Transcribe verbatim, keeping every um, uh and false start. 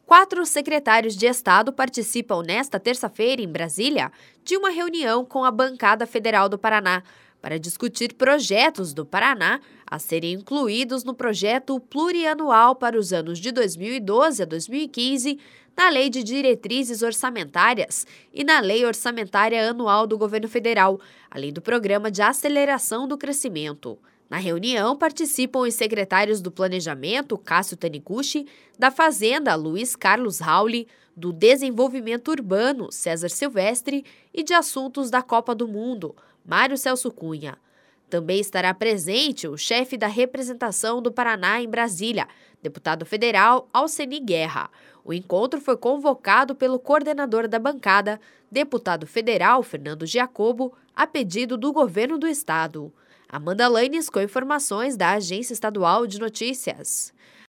Quatro secretários de Estado participam nesta terça-feira, em Brasília, de uma reunião com a bancada federal do Paraná para discutir projetos do Paraná a serem incluídos no projeto plurianual para os anos de dois mil e doze a dois mil e quinze, na Lei de Diretrizes Orçamentárias e na Lei Orçamentária Anual do Governo Federal, além do Programa de Aceleração do Crescimento. Na reunião participam os secretários do Planejamento, Cássio Taniguchi, da Fazenda, Luiz Carlos Rauli, do Desenvolvimento Urbano, César Silvestre, e de Assuntos da Copa do Mundo, Mário Celso Cunha. Também estará presente o chefe da representação do Paraná em Brasília, deputado federal Alceni Guerra. O encontro foi convocado pelo coordenador da bancada, deputado federal Fernando Giacobo, a pedido do governo do estado. Amanda Lanes com informações da Agência Estadual de Notícias.